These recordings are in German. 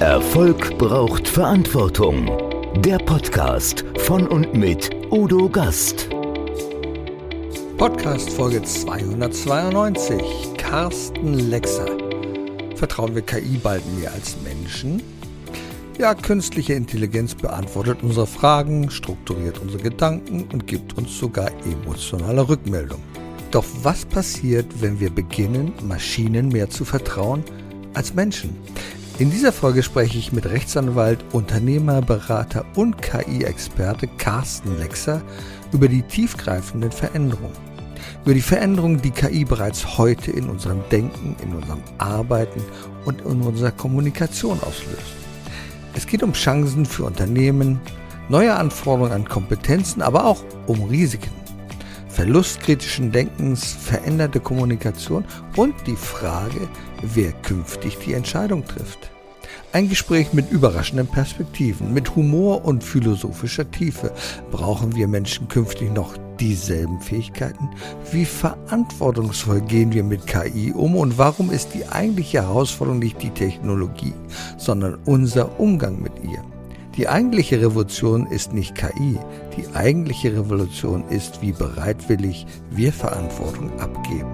Erfolg braucht Verantwortung. Der Podcast von und mit Udo Gast. Podcast Folge 292. Carsten Lexer. Vertrauen wir KI bald mehr als Menschen? Ja, künstliche Intelligenz beantwortet unsere Fragen, strukturiert unsere Gedanken und gibt uns sogar emotionale Rückmeldung. Doch was passiert, wenn wir beginnen, Maschinen mehr zu vertrauen als Menschen? In dieser Folge spreche ich mit Rechtsanwalt, Unternehmer, Berater und KI-Experte Carsten Lexer über die tiefgreifenden Veränderungen. Über die Veränderungen, die KI bereits heute in unserem Denken, in unserem Arbeiten und in unserer Kommunikation auslöst. Es geht um Chancen für Unternehmen, neue Anforderungen an Kompetenzen, aber auch um Risiken. Verlust kritischen Denkens, veränderte Kommunikation und die Frage, wer künftig die Entscheidung trifft. Ein Gespräch mit überraschenden Perspektiven, mit Humor und philosophischer Tiefe. Brauchen wir Menschen künftig noch dieselben Fähigkeiten? Wie verantwortungsvoll gehen wir mit KI um und warum ist die eigentliche Herausforderung nicht die Technologie, sondern unser Umgang mit ihr? Die eigentliche Revolution ist nicht KI, die eigentliche Revolution ist, wie bereitwillig wir Verantwortung abgeben.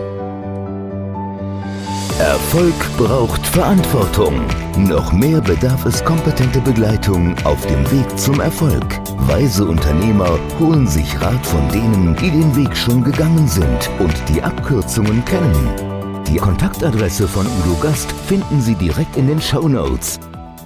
Erfolg braucht Verantwortung. Noch mehr bedarf es kompetente Begleitung auf dem Weg zum Erfolg. Weise Unternehmer holen sich Rat von denen, die den Weg schon gegangen sind und die Abkürzungen kennen. Die Kontaktadresse von Udo Gast finden Sie direkt in den Shownotes.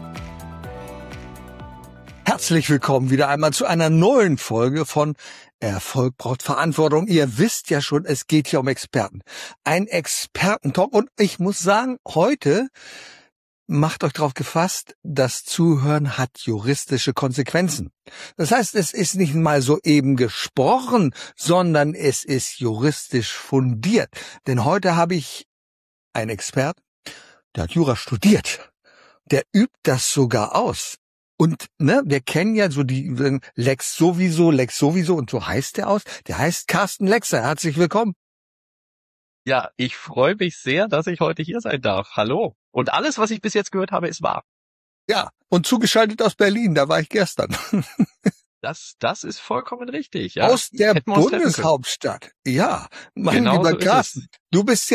Herzlich willkommen wieder einmal zu einer neuen Folge von Erfolg braucht Verantwortung. Ihr wisst ja schon, es geht hier um Experten. Ein Expertentalk. Und ich muss sagen, heute macht euch darauf gefasst, das Zuhören hat juristische Konsequenzen. Das heißt, es ist nicht mal so eben gesprochen, sondern es ist juristisch fundiert. Denn heute habe ich einen Experten, der hat Jura studiert. Der übt das sogar aus. Und wir kennen ja so die Lex sowieso und so heißt der aus. Der heißt Carsten Lexer. Herzlich willkommen. Ja, ich freue mich sehr, dass ich heute hier sein darf. Hallo. Und alles, was ich bis jetzt gehört habe, ist wahr. Ja, und zugeschaltet aus Berlin, da war ich gestern. Das ist vollkommen richtig. Ja. Aus der Bundeshauptstadt. Ja, mein lieber Carsten. Du bist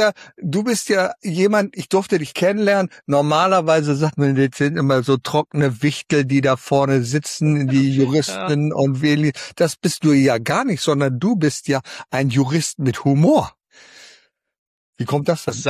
ja jemand, ich durfte dich kennenlernen. Normalerweise sagt man, das sind immer so trockene Wichtel, die da vorne sitzen, die Juristen und Wähler. Das bist du ja gar nicht, sondern du bist ja ein Jurist mit Humor. Wie kommt das denn?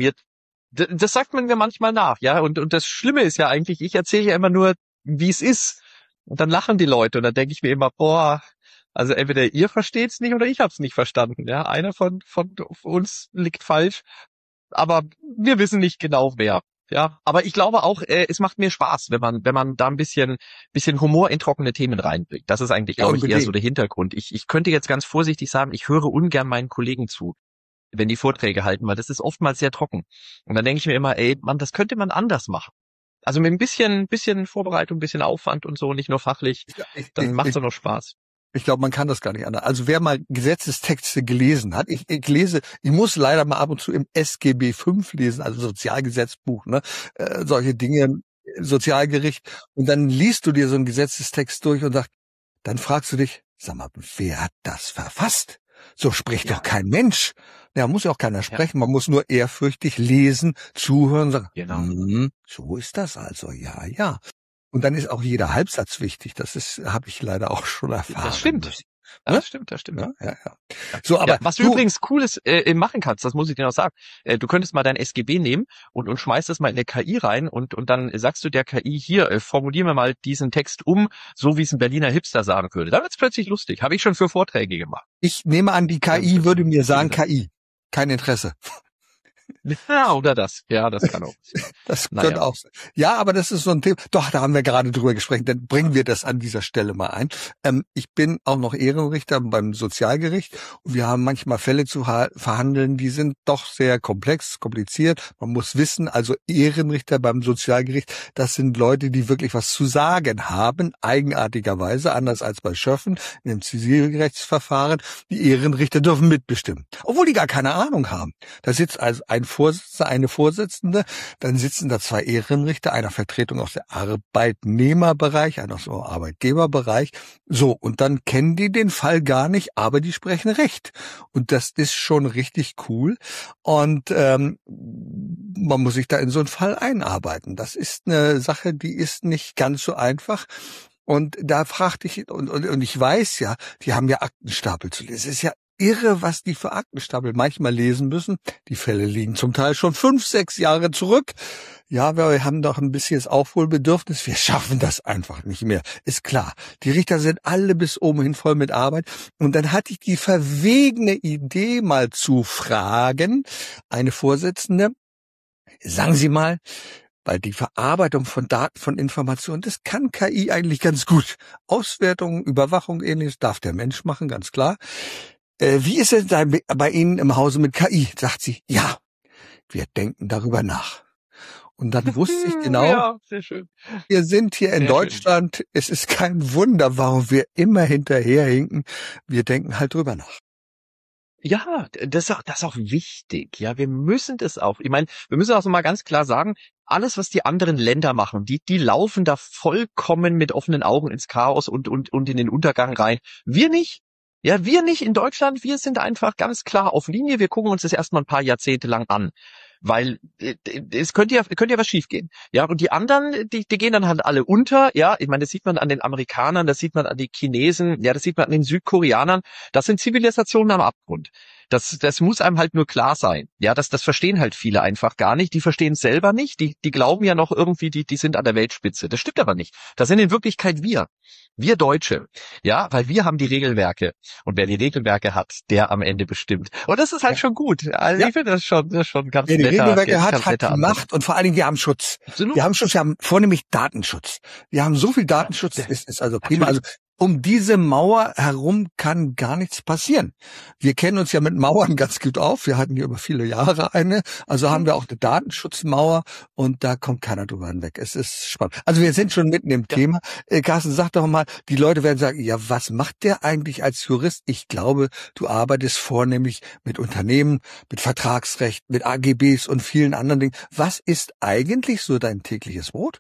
Das sagt man mir manchmal nach, ja. Und das Schlimme ist ja eigentlich, ich erzähle ja immer nur, wie es ist. Und dann lachen die Leute und dann denke ich mir immer, also entweder ihr versteht's nicht oder ich hab's nicht verstanden. Ja, einer von uns liegt falsch, aber wir wissen nicht genau wer. Ja, aber ich glaube auch, es macht mir Spaß, wenn man da ein bisschen Humor in trockene Themen reinbringt. Das ist eigentlich, glaube ich, eher so der Hintergrund. Ich könnte jetzt ganz vorsichtig sagen, ich höre ungern meinen Kollegen zu, wenn die Vorträge halten, weil das ist oftmals sehr trocken. Und dann denke ich mir immer, das könnte man anders machen. Also mit ein bisschen Vorbereitung, ein bisschen Aufwand und so, nicht nur fachlich, dann macht es doch noch Spaß. Ich glaube, man kann das gar nicht anders. Also wer mal Gesetzestexte gelesen hat, ich muss leider mal ab und zu im SGB V lesen, also Sozialgesetzbuch, solche Dinge, Sozialgericht. Und dann liest du dir so einen Gesetzestext durch und dann fragst du dich, sag mal, wer hat das verfasst? So spricht doch kein Mensch. Ja, muss ja auch keiner sprechen. Man muss nur ehrfürchtig lesen, zuhören, sagen, genau. So ist das also, ja. Und dann ist auch jeder Halbsatz wichtig. Habe ich leider auch schon erfahren. Das stimmt. Das stimmt. Ja. So, aber was du übrigens Cooles machen kannst, das muss ich dir noch sagen. Du könntest mal dein SGB nehmen und schmeißt es mal in der KI rein und dann sagst du der KI hier, formulier mir mal diesen Text so wie es ein Berliner Hipster sagen würde. Dann wird's plötzlich lustig. Habe ich schon für Vorträge gemacht. Ich nehme an, die KI würde mir sagen, KI. Kein Interesse. Ja, oder das. Ja, das kann auch. Das könnte auch sein. Ja, aber das ist so ein Thema. Doch, da haben wir gerade drüber gesprochen. Dann bringen wir das an dieser Stelle mal ein. Ich bin auch noch Ehrenrichter beim Sozialgericht und wir haben manchmal Fälle zu verhandeln, die sind doch sehr kompliziert. Man muss wissen, also Ehrenrichter beim Sozialgericht, das sind Leute, die wirklich was zu sagen haben, eigenartigerweise, anders als bei Schöffen in dem Zivilrechtsverfahren. Die Ehrenrichter dürfen mitbestimmen, obwohl die gar keine Ahnung haben. Da sitzt also ein Vorsitzender, eine Vorsitzende, dann sitzen da 2 Ehrenrichter, einer Vertretung aus der Arbeitnehmerbereich, einer aus dem Arbeitgeberbereich. So, und dann kennen die den Fall gar nicht, aber die sprechen Recht. Und das ist schon richtig cool. Und man muss sich da in so einen Fall einarbeiten. Das ist eine Sache, die ist nicht ganz so einfach. Und da fragte ich, und ich weiß ja, die haben ja Aktenstapel zu lesen. Es ist ja irre, was die für Aktenstapel manchmal lesen müssen. Die Fälle liegen zum Teil schon 5, 6 Jahre zurück. Ja, wir haben doch ein bisschen das Aufholbedürfnis. Wir schaffen das einfach nicht mehr. Ist klar. Die Richter sind alle bis oben hin voll mit Arbeit. Und dann hatte ich die verwegene Idee, mal zu fragen, eine Vorsitzende, sagen Sie mal, weil die Verarbeitung von Daten, von Informationen, das kann KI eigentlich ganz gut. Auswertung, Überwachung, ähnliches darf der Mensch machen, ganz klar. Wie ist es da bei Ihnen im Hause mit KI? Sagt sie, ja, wir denken darüber nach. Und dann wusste ich genau, Ja, sehr schön. wir sind hier in Sehr Deutschland. schön. Es ist kein Wunder, warum wir immer hinterherhinken. Wir denken halt drüber nach. Ja, das ist auch wichtig. Ja, wir müssen das auch. Ich meine, wir müssen auch so mal ganz klar sagen, alles, was die anderen Länder machen, die laufen da vollkommen mit offenen Augen ins Chaos und in den Untergang rein. Wir nicht. Ja, wir nicht in Deutschland. Wir sind einfach ganz klar auf Linie. Wir gucken uns das erstmal ein paar Jahrzehnte lang an. Weil es könnte ja was schiefgehen. Ja, und die anderen, die gehen dann halt alle unter. Ja, ich meine, das sieht man an den Amerikanern, das sieht man an den Chinesen, ja, das sieht man an den Südkoreanern. Das sind Zivilisationen am Abgrund. Das muss einem halt nur klar sein. Ja, das verstehen halt viele einfach gar nicht. Die verstehen es selber nicht. Die glauben ja noch irgendwie, die sind an der Weltspitze. Das stimmt aber nicht. Das sind in Wirklichkeit wir Deutsche. Ja, weil wir haben die Regelwerke. Und wer die Regelwerke hat, der am Ende bestimmt. Und das ist halt schon gut. Also Ja. ich finde das schon ganz Wer die netter, Regelwerke hat, ganz hat netter die Ansatz. Macht und vor allen Dingen, wir haben Schutz. Absolut. Wir haben Schutz, wir haben vornehmlich Datenschutz. Wir haben so viel Datenschutz, Ja, das ist also prima. Also um diese Mauer herum kann gar nichts passieren. Wir kennen uns ja mit Mauern ganz gut auf. Wir hatten hier über viele Jahre eine. Also haben wir auch eine Datenschutzmauer und da kommt keiner drüber hinweg. Es ist spannend. Also wir sind schon mitten im Thema. Carsten, sag doch mal, die Leute werden sagen, ja, was macht der eigentlich als Jurist? Ich glaube, du arbeitest vornehmlich mit Unternehmen, mit Vertragsrecht, mit AGBs und vielen anderen Dingen. Was ist eigentlich so dein tägliches Brot?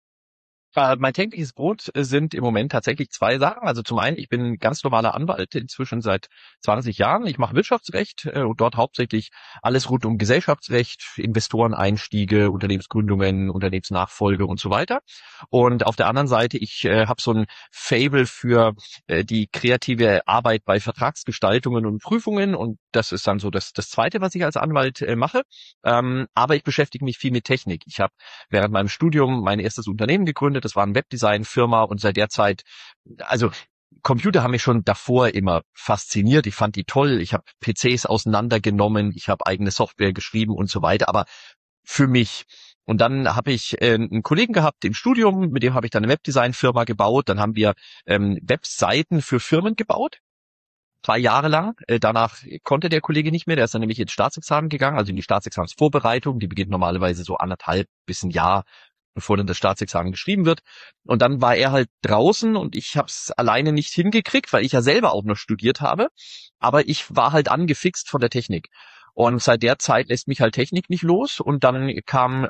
Mein tägliches Brot sind im Moment tatsächlich 2 Sachen. Also zum einen, ich bin ganz normaler Anwalt inzwischen seit 20 Jahren. Ich mache Wirtschaftsrecht und dort hauptsächlich alles rund um Gesellschaftsrecht, Investoreneinstiege, Unternehmensgründungen, Unternehmensnachfolge und so weiter. Und auf der anderen Seite, ich habe so ein Faible für die kreative Arbeit bei Vertragsgestaltungen und Prüfungen und das ist dann so das Zweite, was ich als Anwalt mache. Aber ich beschäftige mich viel mit Technik. Ich habe während meinem Studium mein erstes Unternehmen gegründet. Das war eine Webdesign-Firma und seit der Zeit, also Computer haben mich schon davor immer fasziniert. Ich fand die toll. Ich habe PCs auseinandergenommen. Ich habe eigene Software geschrieben und so weiter. Aber für mich. Und dann habe ich einen Kollegen gehabt im Studium, mit dem habe ich dann eine Webdesign-Firma gebaut. Dann haben wir Webseiten für Firmen gebaut. 2 Jahre lang. Danach konnte der Kollege nicht mehr. Der ist dann nämlich ins Staatsexamen gegangen, also in die Staatsexamensvorbereitung. Die beginnt normalerweise so 1,5 bis ein Jahr, bevor dann das Staatsexamen geschrieben wird. Und dann war er halt draußen und ich habe es alleine nicht hingekriegt, weil ich ja selber auch noch studiert habe. Aber ich war halt angefixt von der Technik. Und seit der Zeit lässt mich halt Technik nicht los. Und dann kam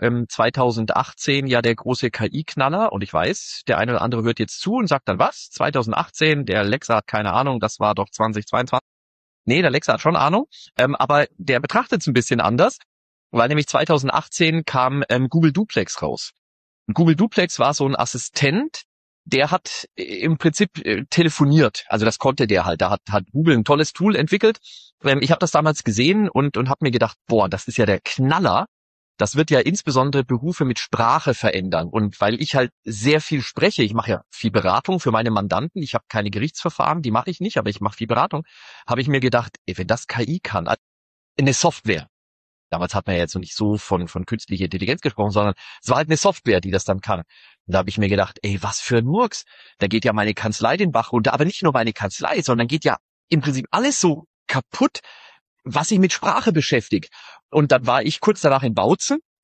2018 ja der große KI-Knaller. Und ich weiß, der eine oder andere hört jetzt zu und sagt dann, was? 2018, der Lexa hat keine Ahnung, das war doch 2022. Nee, der Lexa hat schon Ahnung. Aber der betrachtet es ein bisschen anders, weil nämlich 2018 kam Google Duplex raus. Und Google Duplex war so ein Assistent, der hat im Prinzip telefoniert. Also das konnte der halt. Da hat Google ein tolles Tool entwickelt. Ich habe das damals gesehen und habe mir gedacht, boah, das ist ja der Knaller. Das wird ja insbesondere Berufe mit Sprache verändern. Und weil ich halt sehr viel spreche, ich mache ja viel Beratung für meine Mandanten, ich habe keine Gerichtsverfahren, die mache ich nicht, aber ich mache viel Beratung, habe ich mir gedacht, ey, wenn das KI kann, also eine Software. Damals hat man ja jetzt noch nicht so von künstlicher Intelligenz gesprochen, sondern es war halt eine Software, die das dann kann. Und da habe ich mir gedacht, ey, was für ein Murks. Da geht ja meine Kanzlei den Bach runter, aber nicht nur meine Kanzlei, sondern geht ja im Prinzip alles so kaputt, was sich mit Sprache beschäftigt. Und dann war ich kurz danach in Bautzen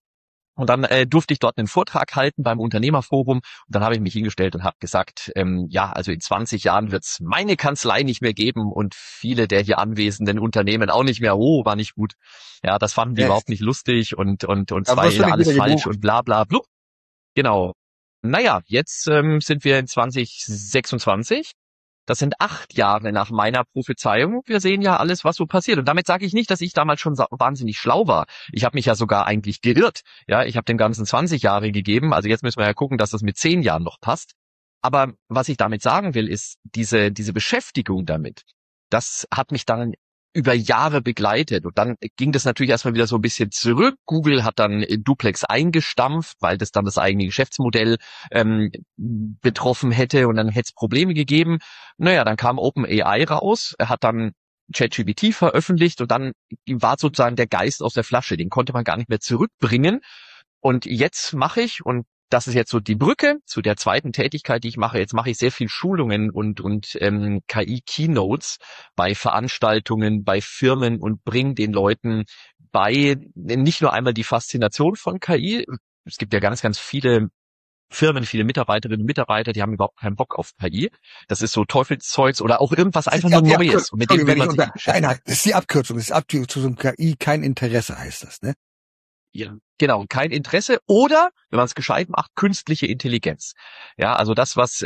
Und dann durfte ich dort einen Vortrag halten beim Unternehmerforum. Und dann habe ich mich hingestellt und habe gesagt, ja, also in 20 Jahren wird es meine Kanzlei nicht mehr geben und viele der hier anwesenden Unternehmen auch nicht mehr. Oh, war nicht gut. Ja, das fanden die überhaupt nicht lustig und Da wirst du nicht alles wieder falsch gebucht. und bla bla blub. Genau. Naja, jetzt sind wir in 2026. Das sind 8 Jahre nach meiner Prophezeiung. Wir sehen ja alles, was so passiert. Und damit sage ich nicht, dass ich damals schon wahnsinnig schlau war. Ich habe mich ja sogar eigentlich geirrt. Ja, ich habe dem Ganzen 20 Jahre gegeben. Also jetzt müssen wir ja gucken, dass das mit 10 Jahren noch passt. Aber was ich damit sagen will, ist, diese Beschäftigung damit, das hat mich dann über Jahre begleitet. Und dann ging das natürlich erstmal wieder so ein bisschen zurück. Google hat dann Duplex eingestampft, weil das dann das eigene Geschäftsmodell betroffen hätte und dann hätte es Probleme gegeben. Naja, dann kam OpenAI raus, hat dann ChatGPT veröffentlicht und dann war sozusagen der Geist aus der Flasche. Den konnte man gar nicht mehr zurückbringen. Und jetzt mache ich, und das ist jetzt so die Brücke zu der zweiten Tätigkeit, die ich mache. Jetzt mache ich sehr viel Schulungen und KI-Keynotes bei Veranstaltungen, bei Firmen und bringe den Leuten bei, nicht nur einmal die Faszination von KI. Es gibt ja ganz, ganz viele Firmen, viele Mitarbeiterinnen und Mitarbeiter, die haben überhaupt keinen Bock auf KI. Das ist so Teufelszeugs oder auch irgendwas einfach nur Neues. Und mit dem will man sich beschäftigen. Nein, das ist die Abkürzung. Das ist Abkürzung KI, kein Interesse heißt das, ne? Ja, genau, kein Interesse oder, wenn man es gescheit macht, künstliche Intelligenz. Ja, also das, was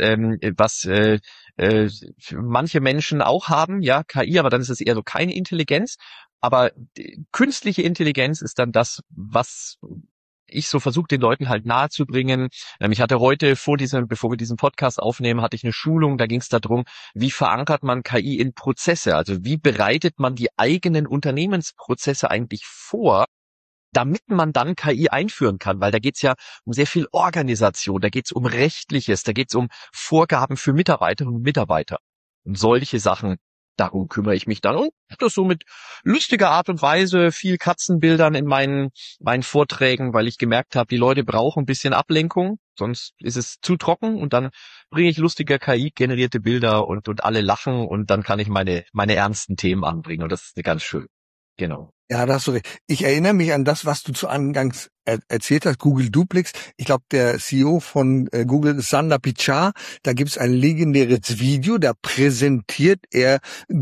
manche Menschen auch haben, ja, KI, aber dann ist es eher so keine Intelligenz. Aber künstliche Intelligenz ist dann das, was ich so versuche, den Leuten halt nahezubringen. Ich hatte heute bevor wir diesen Podcast aufnehmen, hatte ich eine Schulung, da ging es darum, wie verankert man KI in Prozesse? Also wie bereitet man die eigenen Unternehmensprozesse eigentlich vor, damit man dann KI einführen kann, weil da geht's ja um sehr viel Organisation, da geht's um Rechtliches, da geht's um Vorgaben für Mitarbeiterinnen und Mitarbeiter. Und solche Sachen, darum kümmere ich mich dann und das so mit lustiger Art und Weise, viel Katzenbildern in meinen Vorträgen, weil ich gemerkt habe, die Leute brauchen ein bisschen Ablenkung, sonst ist es zu trocken und dann bringe ich lustige KI-generierte Bilder und alle lachen und dann kann ich meine ernsten Themen anbringen und das ist ganz schön. Genau. Ja, da hast du recht. Ich erinnere mich an das, was du zu Angangs erzählt hast, Google Duplex. Ich glaube, der CEO von Google, Sundar Pichai, da gibt's ein legendäres Video, da präsentiert er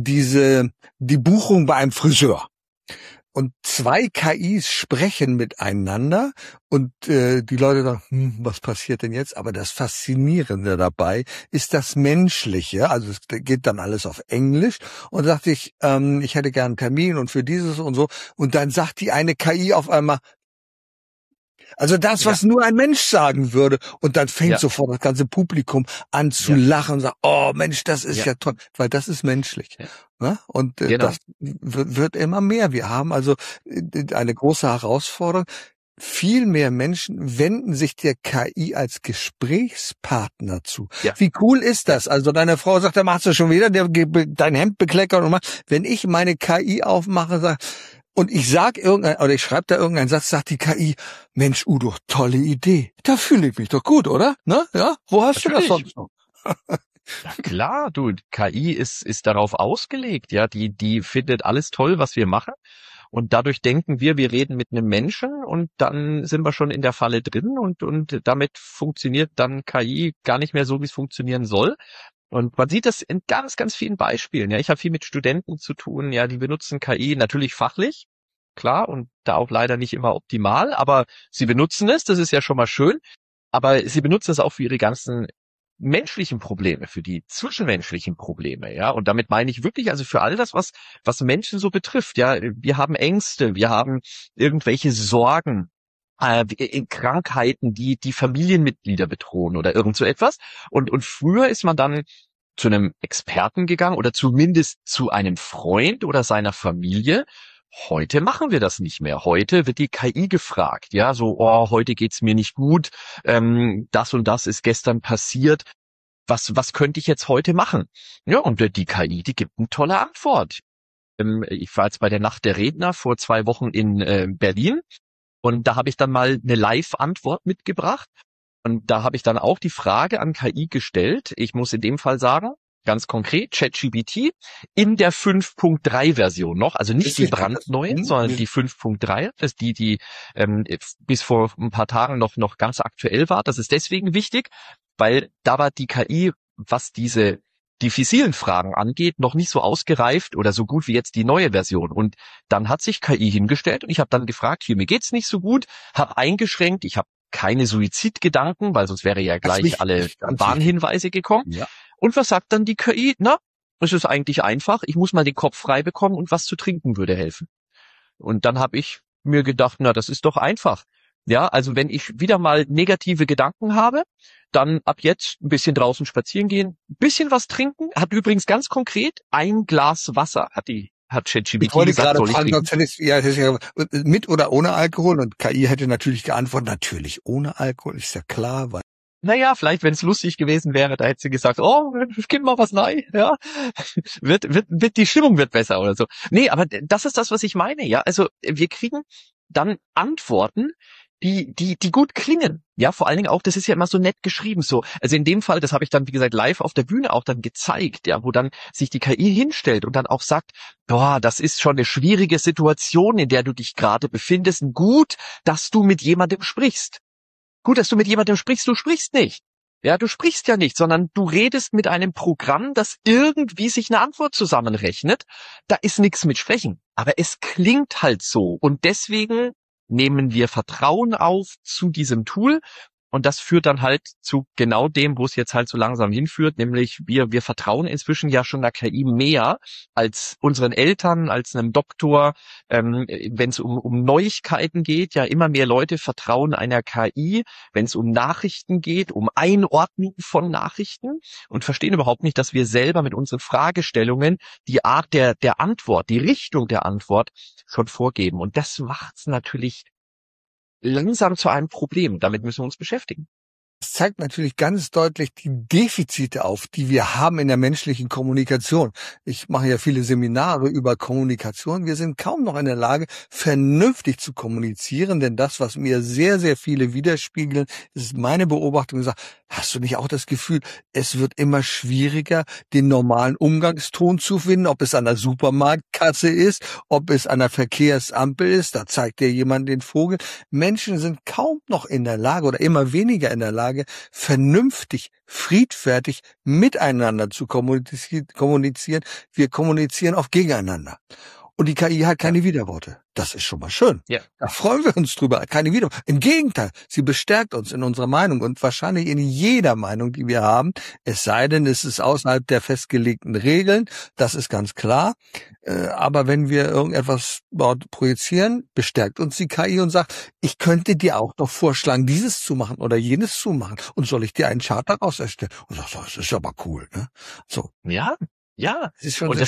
die Buchung bei einem Friseur. Und 2 KIs sprechen miteinander und die Leute sagen, was passiert denn jetzt? Aber das Faszinierende dabei ist das Menschliche. Also es geht dann alles auf Englisch und sagte ich hätte gern einen Termin und für dieses und so. Und dann sagt die eine KI auf einmal, also das, was nur ein Mensch sagen würde. Und dann fängt sofort das ganze Publikum an zu lachen und sagt, oh Mensch, das ist ja toll, weil das ist menschlich. Ja. Ne? Und das wird immer mehr. Wir haben also eine große Herausforderung. Viel mehr Menschen wenden sich der KI als Gesprächspartner zu. Ja. Wie cool ist das? Also deine Frau sagt, da machst du schon wieder dein Hemd bekleckert und macht. Wenn ich meine KI aufmache, sag und ich ich schreibe da irgendeinen Satz, sagt die KI, Mensch, Udo, tolle Idee. Da fühle ich mich doch gut, oder? Ne? Ja? Wo hast du das sonst noch? Ja, klar, du, KI ist darauf ausgelegt, ja, die findet alles toll, was wir machen. Und dadurch denken wir reden mit einem Menschen und dann sind wir schon in der Falle drin und damit funktioniert dann KI gar nicht mehr so, wie es funktionieren soll. Und man sieht das in ganz, ganz vielen Beispielen. Ja, ich habe viel mit Studenten zu tun. Ja, die benutzen KI natürlich fachlich, klar, und da auch leider nicht immer optimal, aber sie benutzen es. Das ist ja schon mal schön. Aber sie benutzen es auch für ihre ganzen menschlichen Probleme, für die zwischenmenschlichen Probleme. Ja, und damit meine ich wirklich also für all das, was Menschen so betrifft. Ja, wir haben Ängste, wir haben irgendwelche Sorgen. Krankheiten, die Familienmitglieder bedrohen oder irgend so etwas. Und früher ist man dann zu einem Experten gegangen oder zumindest zu einem Freund oder seiner Familie. Heute machen wir das nicht mehr. Heute wird die KI gefragt. Ja, so, oh, heute geht's mir nicht gut. Das und das ist gestern passiert. Was könnte ich jetzt heute machen? Ja, und die KI, die gibt eine tolle Antwort. Ich war jetzt bei der Nacht der Redner vor 2 Wochen in Berlin. Und da habe ich dann mal eine Live-Antwort mitgebracht. Und da habe ich dann auch die Frage an KI gestellt. Ich muss in dem Fall sagen, ganz konkret ChatGPT in der 5.3 Version noch, also nicht die brandneue, sondern die 5.3, das ist die bis vor ein paar Tagen noch ganz aktuell war. Das ist deswegen wichtig, weil da war die KI, was diese diffizilen Fragen angeht, noch nicht so ausgereift oder so gut wie jetzt die neue Version. Und dann hat sich KI hingestellt und ich habe dann gefragt, hier, mir geht's nicht so gut, habe eingeschränkt, ich habe keine Suizidgedanken, weil sonst wäre ja gleich alle Warnhinweise gekommen. Ja. Und was sagt dann die KI? Na, es ist eigentlich einfach, ich muss mal den Kopf frei bekommen und was zu trinken würde helfen. Und dann habe ich mir gedacht, na, das ist doch einfach. Ja, also wenn ich wieder mal negative Gedanken habe, dann ab jetzt ein bisschen draußen spazieren gehen, ein bisschen was trinken, hat übrigens ganz konkret ein Glas Wasser, hat ChatGPT gesagt, soll ich trinken. Mit oder ohne Alkohol? Und KI hätte natürlich geantwortet, natürlich ohne Alkohol, ist ja klar. Weil naja, vielleicht, wenn es lustig gewesen wäre, da hätte sie gesagt, oh, gib mal was rein, ja. Die Stimmung wird besser oder so. Nee, aber das ist das, was ich meine, ja. Also wir kriegen dann Antworten, die gut klingen. Ja, vor allen Dingen auch, das ist ja immer so nett geschrieben, so. Also in dem Fall, das habe ich dann, wie gesagt, live auf der Bühne auch dann gezeigt, ja, wo dann sich die KI hinstellt und dann auch sagt, boah, das ist schon eine schwierige Situation, in der du dich gerade befindest. Gut, dass du mit jemandem sprichst. Gut, dass du mit jemandem sprichst, du sprichst nicht. Ja, du sprichst ja nicht, sondern du redest mit einem Programm, das irgendwie sich eine Antwort zusammenrechnet. Da ist nichts mit Sprechen. Aber es klingt halt so. Und deswegen nehmen wir Vertrauen auf zu diesem Tool. Und das führt dann halt zu genau dem, wo es jetzt halt so langsam hinführt, nämlich wir vertrauen inzwischen ja schon der KI mehr als unseren Eltern, als einem Doktor. Wenn es um Neuigkeiten geht, ja immer mehr Leute vertrauen einer KI, wenn es um Nachrichten geht, um Einordnung von Nachrichten und verstehen überhaupt nicht, dass wir selber mit unseren Fragestellungen die Art der Antwort, die Richtung der Antwort schon vorgeben. Und das macht's natürlich langsam zu einem Problem. Damit müssen wir uns beschäftigen. Das zeigt natürlich ganz deutlich die Defizite auf, die wir haben in der menschlichen Kommunikation. Ich mache ja viele Seminare über Kommunikation. Wir sind kaum noch in der Lage, vernünftig zu kommunizieren, denn das, was mir sehr, sehr viele widerspiegeln, ist meine Beobachtung. Sagt, hast du nicht auch das Gefühl, es wird immer schwieriger, den normalen Umgangston zu finden, ob es an der Supermarktkasse ist, ob es an der Verkehrsampel ist, da zeigt dir jemand den Vogel. Menschen sind kaum noch in der Lage oder immer weniger in der Lage, vernünftig, friedfertig miteinander zu kommunizieren. Wir kommunizieren oft gegeneinander. Und die KI hat keine Widerworte. Das ist schon mal schön. Ja. Da freuen wir uns drüber. Keine Widerworte. Im Gegenteil, sie bestärkt uns in unserer Meinung und wahrscheinlich in jeder Meinung, die wir haben. Es sei denn, es ist außerhalb der festgelegten Regeln. Das ist ganz klar. Aber wenn wir irgendetwas dort projizieren, bestärkt uns die KI und sagt, ich könnte dir auch noch vorschlagen, dieses zu machen oder jenes zu machen. Und soll ich dir einen Chart daraus erstellen? Und sagst, das ist aber cool, ne? So. Ja. Das ist schon und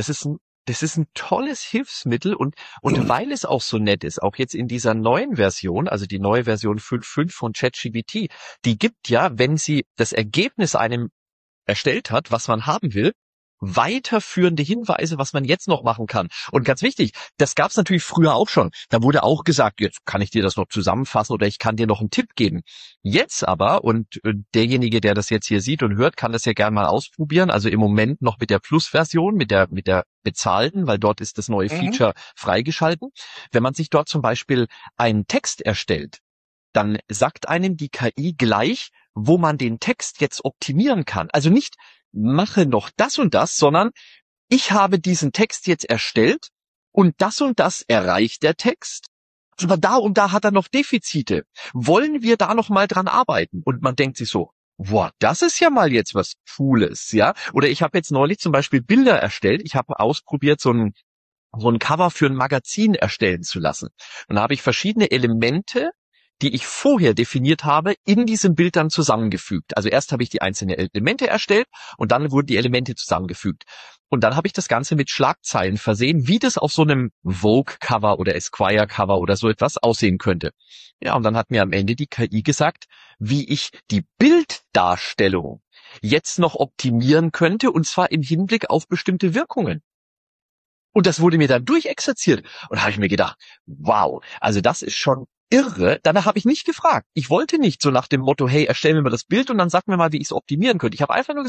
das ist ein tolles Hilfsmittel und weil es auch so nett ist, auch jetzt in dieser neuen Version, also die neue Version 5.5 von ChatGPT, die gibt ja, wenn sie das Ergebnis einem erstellt hat, was man haben will, weiterführende Hinweise, was man jetzt noch machen kann. Und ganz wichtig, das gab es natürlich früher auch schon. Da wurde auch gesagt, jetzt kann ich dir das noch zusammenfassen oder ich kann dir noch einen Tipp geben. Jetzt aber, und derjenige, der das jetzt hier sieht und hört, kann das ja gerne mal ausprobieren. Also im Moment noch mit der Plus-Version, mit der bezahlten, weil dort ist das neue Feature freigeschalten. Wenn man sich dort zum Beispiel einen Text erstellt, dann sagt einem die KI gleich, wo man den Text jetzt optimieren kann. Also nicht mache noch das und das, sondern ich habe diesen Text jetzt erstellt und das erreicht der Text. Aber da und da hat er noch Defizite. Wollen wir da noch mal dran arbeiten? Und man denkt sich so, boah, das ist ja mal jetzt was Cooles, ja? Oder ich habe jetzt neulich zum Beispiel Bilder erstellt. Ich habe ausprobiert, so ein Cover für ein Magazin erstellen zu lassen. Und da habe ich verschiedene Elemente, die ich vorher definiert habe, in diesem Bild dann zusammengefügt. Also erst habe ich die einzelnen Elemente erstellt und dann wurden die Elemente zusammengefügt. Und dann habe ich das Ganze mit Schlagzeilen versehen, wie das auf so einem Vogue-Cover oder Esquire-Cover oder so etwas aussehen könnte. Ja, und dann hat mir am Ende die KI gesagt, wie ich die Bilddarstellung jetzt noch optimieren könnte, und zwar im Hinblick auf bestimmte Wirkungen. Und das wurde mir dann durchexerziert. Und da habe ich mir gedacht, wow, also das ist schon irre. Danach habe ich nicht gefragt. Ich wollte nicht so nach dem Motto, hey, erstell mir mal das Bild und dann sag mir mal, wie ich es optimieren könnte. Ich habe einfach nur gesagt,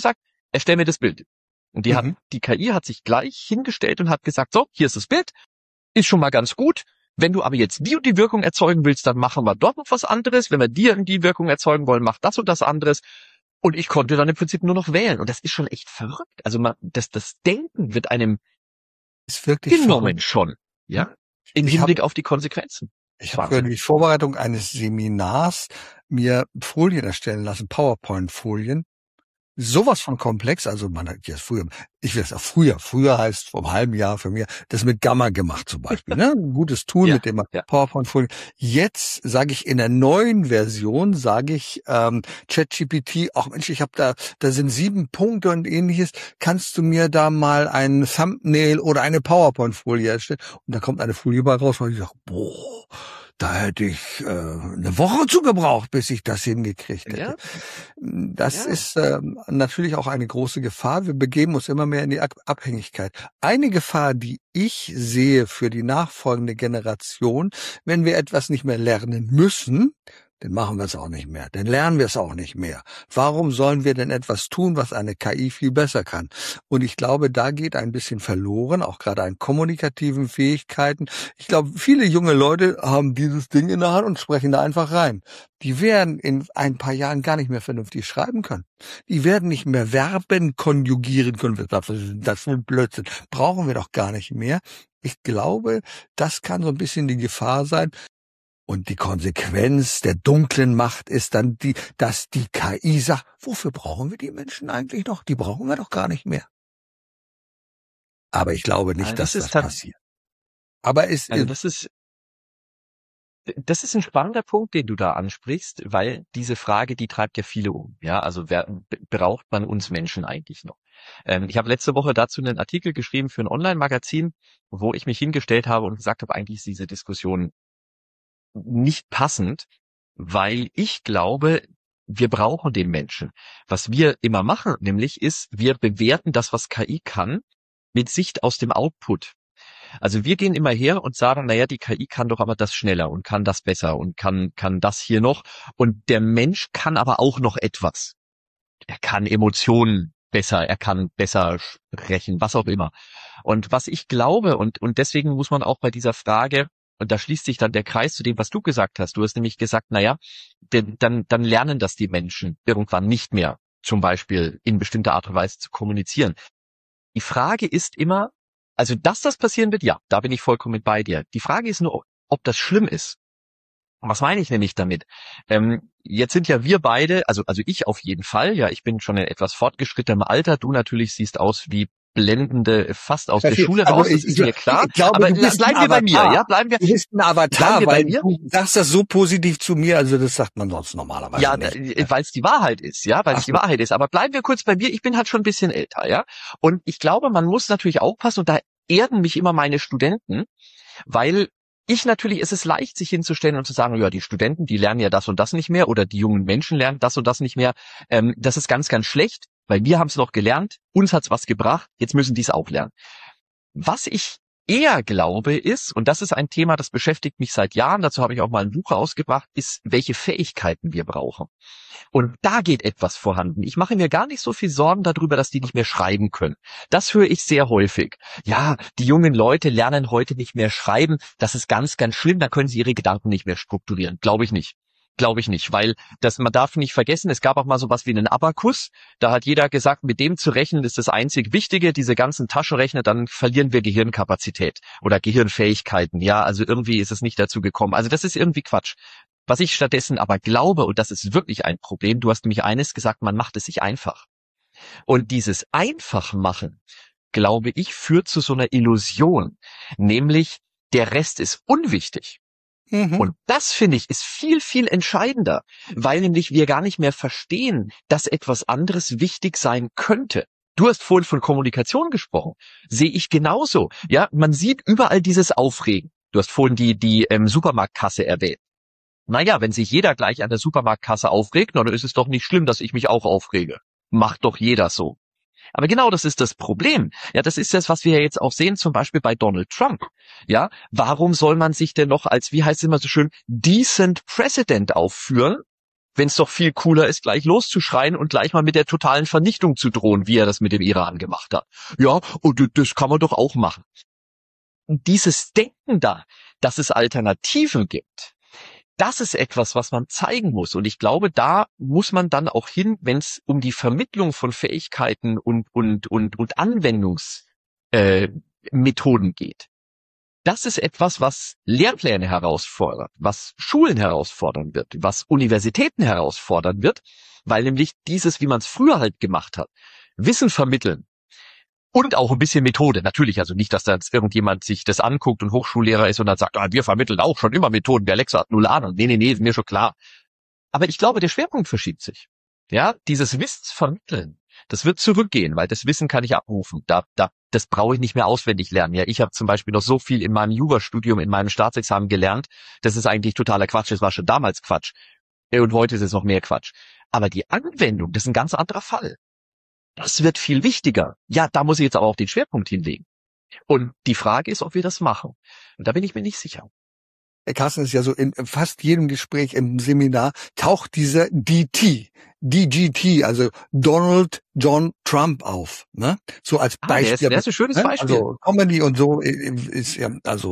erstell mir das Bild. Und die KI hat sich gleich hingestellt und hat gesagt, so, hier ist das Bild, ist schon mal ganz gut. Wenn du aber jetzt die und die Wirkung erzeugen willst, dann machen wir dort noch was anderes. Wenn wir die und die Wirkung erzeugen wollen, mach das und das anderes. Und ich konnte dann im Prinzip nur noch wählen. Und das ist schon echt verrückt. Also das Denken wird einem ist wirklich genommen schon, ja, im Hinblick auf die Konsequenzen. Ich habe für die Vorbereitung eines Seminars mir Folien erstellen lassen, PowerPoint-Folien. Sowas von komplex, also man hat jetzt früher heißt vor einem halben Jahr für mich, das mit Gamma gemacht zum Beispiel, ne? Ein gutes Tool, mit dem man PowerPoint-Folien. Jetzt sage ich in der neuen Version, ChatGPT, ach Mensch, ich habe da sind 7 Punkte und ähnliches, kannst du mir da mal ein Thumbnail oder eine PowerPoint-Folie erstellen? Und da kommt eine Folie bei raus, wo ich sage, boah, da hätte ich eine Woche zugebraucht, bis ich das hingekriegt hätte. Ja. Das ist natürlich auch eine große Gefahr. Wir begeben uns immer mehr in die Abhängigkeit. Eine Gefahr, die ich sehe für die nachfolgende Generation, wenn wir etwas nicht mehr lernen müssen, dann machen wir es auch nicht mehr, dann lernen wir es auch nicht mehr. Warum sollen wir denn etwas tun, was eine KI viel besser kann? Und ich glaube, da geht ein bisschen verloren, auch gerade an kommunikativen Fähigkeiten. Ich glaube, viele junge Leute haben dieses Ding in der Hand und sprechen da einfach rein. Die werden in ein paar Jahren gar nicht mehr vernünftig schreiben können. Die werden nicht mehr Verben konjugieren können. Das ist ein Blödsinn. Brauchen wir doch gar nicht mehr. Ich glaube, das kann so ein bisschen die Gefahr sein. Und die Konsequenz der dunklen Macht ist dann dass die KI sagt, wofür brauchen wir die Menschen eigentlich noch? Die brauchen wir doch gar nicht mehr. Aber ich glaube nicht, dass das passiert. Aber das ist ein spannender Punkt, den du da ansprichst, weil diese Frage, die treibt ja viele um. Ja, also braucht man uns Menschen eigentlich noch? Ich habe letzte Woche dazu einen Artikel geschrieben für ein Online-Magazin, wo ich mich hingestellt habe und gesagt habe, eigentlich ist diese Diskussion nicht passend, weil ich glaube, wir brauchen den Menschen. Was wir immer machen, nämlich ist, wir bewerten das, was KI kann, mit Sicht aus dem Output. Also wir gehen immer her und sagen, naja, die KI kann doch aber das schneller und kann das besser und kann das hier noch. Und der Mensch kann aber auch noch etwas. Er kann Emotionen besser, er kann besser sprechen, was auch immer. Und was ich glaube, und deswegen muss man auch bei dieser Frage, und da schließt sich dann der Kreis zu dem, was du gesagt hast. Du hast nämlich gesagt, naja, dann lernen das die Menschen irgendwann nicht mehr, zum Beispiel in bestimmter Art und Weise zu kommunizieren. Die Frage ist immer, also dass das passieren wird, ja, da bin ich vollkommen bei dir. Die Frage ist nur, ob das schlimm ist. Und was meine ich nämlich damit? Jetzt sind ja wir beide, also ich auf jeden Fall, ja, ich bin schon in etwas fortgeschrittenem Alter, du natürlich siehst aus wie blendende fast aus der Schule raus, das ist mir klar. Ich glaube, aber bleiben wir bei mir, ja? Bleiben wir. Du bist ein Avatar, weil du sagst das so positiv zu mir, also das sagt man sonst normalerweise nicht. Ja, weil es die Wahrheit ist, ja, weil es die Wahrheit ist. Aber bleiben wir kurz bei mir, ich bin halt schon ein bisschen älter, ja. Und ich glaube, man muss natürlich aufpassen, und da erden mich immer meine Studenten, weil ist es leicht, sich hinzustellen und zu sagen, ja, die Studenten, die lernen ja das und das nicht mehr, oder die jungen Menschen lernen das und das nicht mehr. Das ist ganz, ganz schlecht, weil wir haben es noch gelernt, uns hat's was gebracht, jetzt müssen die es auch lernen. Was ich eher glaube ist, und das ist ein Thema, das beschäftigt mich seit Jahren, dazu habe ich auch mal ein Buch rausgebracht, ist, welche Fähigkeiten wir brauchen. Und da geht etwas vorhanden. Ich mache mir gar nicht so viel Sorgen darüber, dass die nicht mehr schreiben können. Das höre ich sehr häufig. Ja, die jungen Leute lernen heute nicht mehr schreiben. Das ist ganz, ganz schlimm. Da können sie ihre Gedanken nicht mehr strukturieren. Glaube ich nicht. Weil man darf nicht vergessen, es gab auch mal sowas wie einen Abakus. Da hat jeder gesagt, mit dem zu rechnen ist das einzig Wichtige. Diese ganzen Taschenrechner, dann verlieren wir Gehirnkapazität oder Gehirnfähigkeiten. Ja, also irgendwie ist es nicht dazu gekommen. Also das ist irgendwie Quatsch. Was ich stattdessen aber glaube, und das ist wirklich ein Problem, du hast nämlich eines gesagt, man macht es sich einfach. Und dieses Einfachmachen, glaube ich, führt zu so einer Illusion, nämlich der Rest ist unwichtig. Und das, finde ich, ist viel, viel entscheidender, weil nämlich wir gar nicht mehr verstehen, dass etwas anderes wichtig sein könnte. Du hast vorhin von Kommunikation gesprochen. Sehe ich genauso. Ja, man sieht überall dieses Aufregen. Du hast vorhin die Supermarktkasse erwähnt. Naja, wenn sich jeder gleich an der Supermarktkasse aufregt, dann ist es doch nicht schlimm, dass ich mich auch aufrege. Macht doch jeder so. Aber genau das ist das Problem. Ja, das ist das, was wir ja jetzt auch sehen, zum Beispiel bei Donald Trump. Ja, warum soll man sich denn noch als, wie heißt es immer so schön, decent President aufführen, wenn es doch viel cooler ist, gleich loszuschreien und gleich mal mit der totalen Vernichtung zu drohen, wie er das mit dem Iran gemacht hat. Ja, und das kann man doch auch machen. Und dieses Denken da, dass es Alternativen gibt, das ist etwas, was man zeigen muss. Und ich glaube, da muss man dann auch hin, wenn es um die Vermittlung von Fähigkeiten und Anwendungsmethoden geht. Das ist etwas, was Lehrpläne herausfordert, was Schulen herausfordern wird, was Universitäten herausfordern wird, weil nämlich dieses, wie man es früher halt gemacht hat, Wissen vermitteln und auch ein bisschen Methode. Natürlich, also nicht, dass da jetzt irgendjemand sich das anguckt und Hochschullehrer ist und dann sagt, wir vermitteln auch schon immer Methoden, der Alexa hat 0 Ahnung. Nee, ist mir schon klar. Aber ich glaube, der Schwerpunkt verschiebt sich. Ja, dieses Wissensvermitteln, das wird zurückgehen, weil das Wissen kann ich abrufen. Das brauche ich nicht mehr auswendig lernen. Ja, ich habe zum Beispiel noch so viel in meinem Jurastudium, in meinem Staatsexamen gelernt. Das ist eigentlich totaler Quatsch. Das war schon damals Quatsch. Und heute ist es noch mehr Quatsch. Aber die Anwendung, das ist ein ganz anderer Fall. Das wird viel wichtiger. Ja, da muss ich jetzt aber auch den Schwerpunkt hinlegen. Und die Frage ist, ob wir das machen. Und da bin ich mir nicht sicher. Herr Carsten, ist ja so, in fast jedem Gespräch im Seminar taucht dieser DGT, also Donald John Trump auf, ne? So als Beispiel. Der ist ein schönes Beispiel. Also Comedy und so ist ja, also,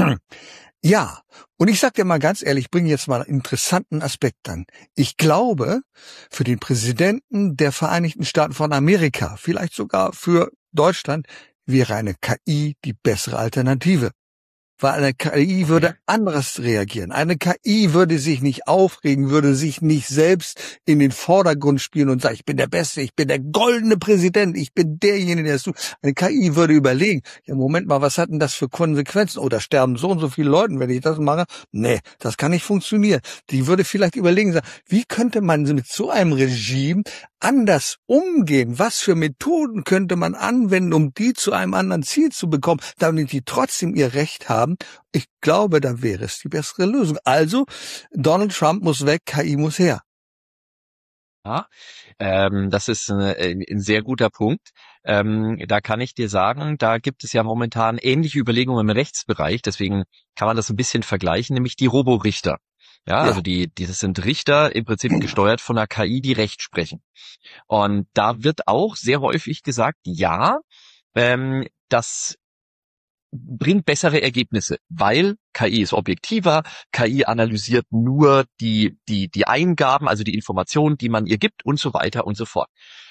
ja. Und ich sag dir mal ganz ehrlich, ich bringe jetzt mal einen interessanten Aspekt an. Ich glaube, für den Präsidenten der Vereinigten Staaten von Amerika, vielleicht sogar für Deutschland, wäre eine KI die bessere Alternative. Weil eine KI würde anders reagieren. Eine KI würde sich nicht aufregen, würde sich nicht selbst in den Vordergrund spielen und sagen, ich bin der Beste, ich bin der goldene Präsident, ich bin derjenige, der es tut. Eine KI würde überlegen, ja, Moment mal, was hat denn das für Konsequenzen? Oder sterben so und so viele Leute, wenn ich das mache? Nee, das kann nicht funktionieren. Die würde vielleicht überlegen, sagen, wie könnte man mit so einem Regime anders umgehen? Was für Methoden könnte man anwenden, um die zu einem anderen Ziel zu bekommen, damit die trotzdem ihr Recht haben? Ich glaube, da wäre es die bessere Lösung. Also, Donald Trump muss weg, KI muss her. Ja, das ist ein sehr guter Punkt. Da kann ich dir sagen, da gibt es ja momentan ähnliche Überlegungen im Rechtsbereich, deswegen kann man das ein bisschen vergleichen, nämlich die Roborichter. Ja, also das sind Richter im Prinzip gesteuert von einer KI, die Recht sprechen. Und da wird auch sehr häufig gesagt, ja, das bringt bessere Ergebnisse, weil KI ist objektiver, KI analysiert nur die Eingaben, also die Informationen, die man ihr gibt und so weiter und so fort.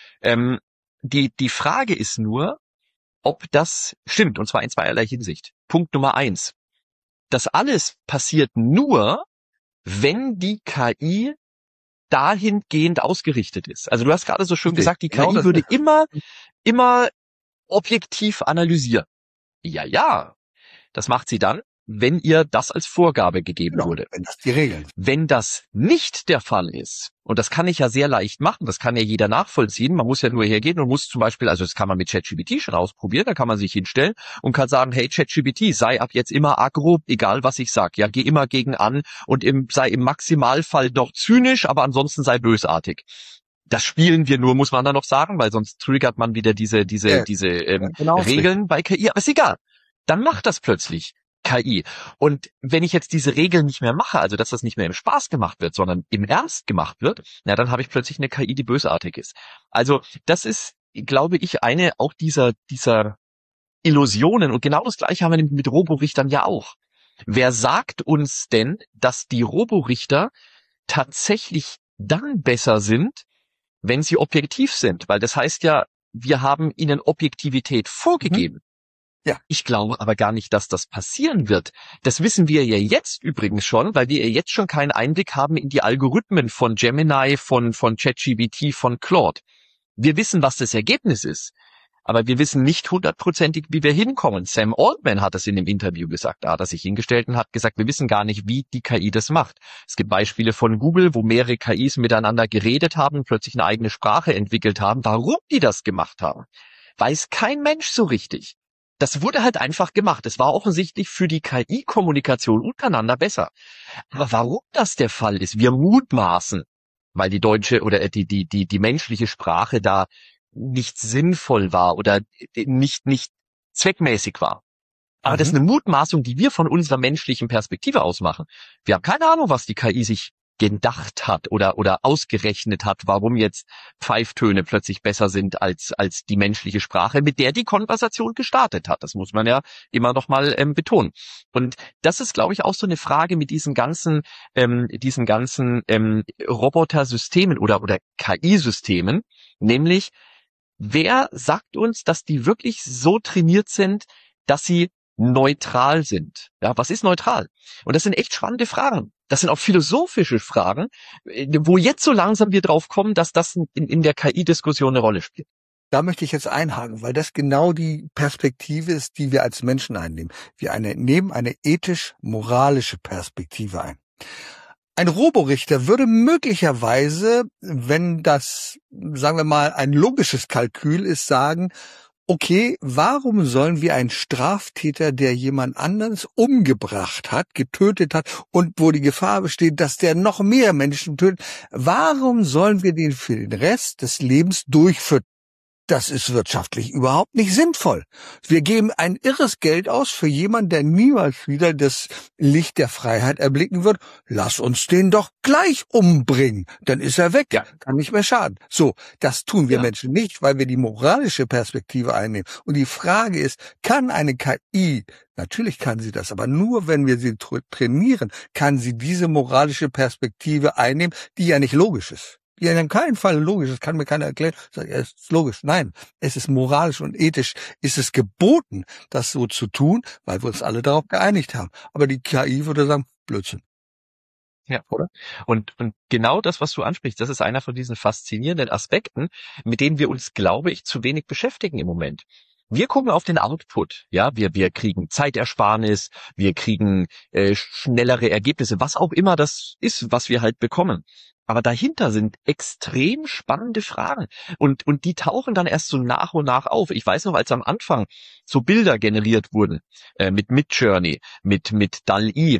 Die Frage ist nur, ob das stimmt, und zwar in zweierlei Hinsicht. Punkt Nummer 1. Das alles passiert nur, wenn die KI dahingehend ausgerichtet ist. Also du hast gerade so schön gesagt, die KI würde immer objektiv analysieren. Ja, das macht sie dann, wenn ihr das als Vorgabe gegeben wurde. Wenn das die Regeln. Wenn das nicht der Fall ist, und das kann ich ja sehr leicht machen, das kann ja jeder nachvollziehen, man muss ja nur hergehen und muss zum Beispiel, also das kann man mit ChatGPT schon ausprobieren, da kann man sich hinstellen und kann sagen, hey ChatGPT, sei ab jetzt immer aggro, egal was ich sag, ja, geh immer gegen an und sei im Maximalfall doch zynisch, aber ansonsten sei bösartig. Das spielen wir nur, muss man da noch sagen, weil sonst triggert man wieder diese Regeln bei KI. Aber ist egal. Dann macht das plötzlich KI. Und wenn ich jetzt diese Regeln nicht mehr mache, also dass das nicht mehr im Spaß gemacht wird, sondern im Ernst gemacht wird, na dann habe ich plötzlich eine KI, die bösartig ist. Also das ist, glaube ich, eine auch dieser Illusionen. Und genau das Gleiche haben wir mit Roborichtern ja auch. Wer sagt uns denn, dass die Roborichter tatsächlich dann besser sind, wenn sie objektiv sind? Weil das heißt ja, wir haben ihnen Objektivität vorgegeben. Ja. Ich glaube aber gar nicht, dass das passieren wird. Das wissen wir ja jetzt übrigens schon, weil wir ja jetzt schon keinen Einblick haben in die Algorithmen von Gemini, von ChatGPT, von Claude. Wir wissen, was das Ergebnis ist. Aber wir wissen nicht 100%ig, wie wir hinkommen. Sam Altman hat das in dem Interview gesagt. Da hat er sich hingestellt und hat gesagt, wir wissen gar nicht, wie die KI das macht. Es gibt Beispiele von Google, wo mehrere KIs miteinander geredet haben, plötzlich eine eigene Sprache entwickelt haben. Warum die das gemacht haben, weiß kein Mensch so richtig. Das wurde halt einfach gemacht. Es war offensichtlich für die KI-Kommunikation untereinander besser. Aber warum das der Fall ist, wir mutmaßen, weil die deutsche oder die menschliche Sprache da nicht sinnvoll war oder nicht zweckmäßig war. Aber das ist eine Mutmaßung, die wir von unserer menschlichen Perspektive aus machen. Wir haben keine Ahnung, was die KI sich gedacht hat oder ausgerechnet hat, warum jetzt Pfeiftöne plötzlich besser sind als die menschliche Sprache, mit der die Konversation gestartet hat. Das muss man ja immer noch mal betonen. Und das ist, glaube ich, auch so eine Frage mit diesen ganzen Robotersystemen oder KI-Systemen, nämlich wer sagt uns, dass die wirklich so trainiert sind, dass sie neutral sind? Ja, was ist neutral? Und das sind echt spannende Fragen. Das sind auch philosophische Fragen, wo jetzt so langsam wir drauf kommen, dass das in der KI-Diskussion eine Rolle spielt. Da möchte ich jetzt einhaken, weil das genau die Perspektive ist, die wir als Menschen einnehmen. Wir nehmen eine ethisch-moralische Perspektive ein. Ein Roborichter würde möglicherweise, wenn das, sagen wir mal, ein logisches Kalkül ist, sagen, okay, warum sollen wir einen Straftäter, der jemand anderes umgebracht hat, getötet hat und wo die Gefahr besteht, dass der noch mehr Menschen tötet, warum sollen wir den für den Rest des Lebens durchführen? Das ist wirtschaftlich überhaupt nicht sinnvoll. Wir geben ein irres Geld aus für jemanden, der niemals wieder das Licht der Freiheit erblicken wird. Lass uns den doch gleich umbringen. Dann ist er weg. Ja. Kann nicht mehr schaden. So, das tun wir Menschen nicht, weil wir die moralische Perspektive einnehmen. Und die Frage ist, kann eine KI, natürlich kann sie das, aber nur wenn wir sie trainieren, kann sie diese moralische Perspektive einnehmen, die ja nicht logisch ist. Ja, in keinem Fall logisch, das kann mir keiner erklären. Ich sage, es ist logisch. Nein, es ist moralisch und ethisch, ist es geboten, das so zu tun, weil wir uns alle darauf geeinigt haben. Aber die KI würde sagen, Blödsinn. Ja, oder? Und genau das, was du ansprichst, das ist einer von diesen faszinierenden Aspekten, mit denen wir uns, glaube ich, zu wenig beschäftigen im Moment. Wir gucken auf den Output, ja, wir kriegen Zeitersparnis, wir kriegen schnellere Ergebnisse, was auch immer das ist, was wir halt bekommen. Aber dahinter sind extrem spannende Fragen und die tauchen dann erst so nach und nach auf. Ich weiß noch, als am Anfang so Bilder generiert wurden mit Midjourney, mit DALL-E,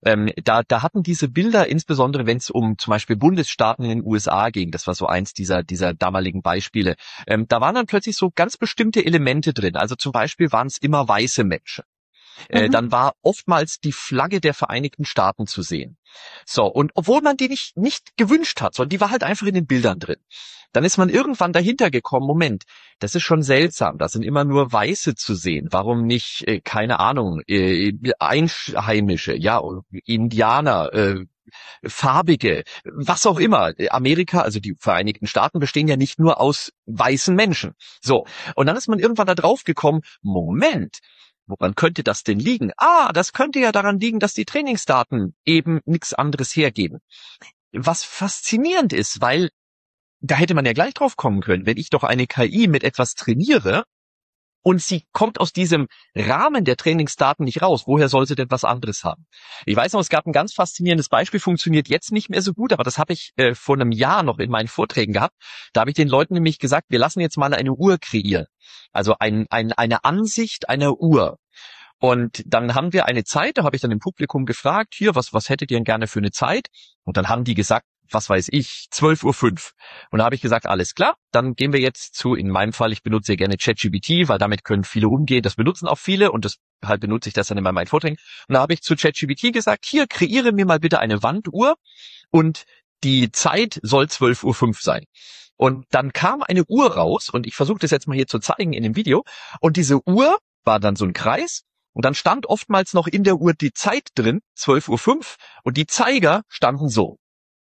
da hatten diese Bilder, insbesondere wenn es um zum Beispiel Bundesstaaten in den USA ging, das war so eins dieser damaligen Beispiele, da waren dann plötzlich so ganz bestimmte Elemente drin. Also zum Beispiel waren es immer weiße Menschen. Dann war oftmals die Flagge der Vereinigten Staaten zu sehen. So, und obwohl man die nicht gewünscht hat, sondern die war halt einfach in den Bildern drin. Dann ist man irgendwann dahinter gekommen, Moment, das ist schon seltsam, da sind immer nur Weiße zu sehen. Warum nicht, keine Ahnung, Einheimische, ja, Indianer, Farbige, was auch immer. Amerika, also die Vereinigten Staaten, bestehen ja nicht nur aus weißen Menschen. So, und dann ist man irgendwann da drauf gekommen, Moment, woran könnte das denn liegen? Das könnte ja daran liegen, dass die Trainingsdaten eben nichts anderes hergeben. Was faszinierend ist, weil da hätte man ja gleich drauf kommen können, wenn ich doch eine KI mit etwas trainiere und sie kommt aus diesem Rahmen der Trainingsdaten nicht raus, woher soll sie denn was anderes haben? Ich weiß noch, es gab ein ganz faszinierendes Beispiel, funktioniert jetzt nicht mehr so gut, aber das habe ich vor einem Jahr noch in meinen Vorträgen gehabt. Da habe ich den Leuten nämlich gesagt, wir lassen jetzt mal eine Uhr kreieren. Also eine Ansicht einer Uhr. Und dann haben wir eine Zeit, da habe ich dann im Publikum gefragt, hier, was hättet ihr denn gerne für eine Zeit? Und dann haben die gesagt, was weiß ich, 12:05 Uhr. Und da habe ich gesagt, alles klar, dann gehen wir jetzt in meinem Fall, ich benutze gerne ChatGPT, weil damit können viele umgehen, das benutzen auch viele und deshalb benutze ich das dann in meinen Vorträgen. Und da habe ich zu ChatGPT gesagt, hier, kreiere mir mal bitte eine Wanduhr und die Zeit soll 12:05 Uhr sein. Und dann kam eine Uhr raus und ich versuche das jetzt mal hier zu zeigen in dem Video und diese Uhr war dann so ein Kreis und dann stand oftmals noch in der Uhr die Zeit drin, 12:05 Uhr und die Zeiger standen so.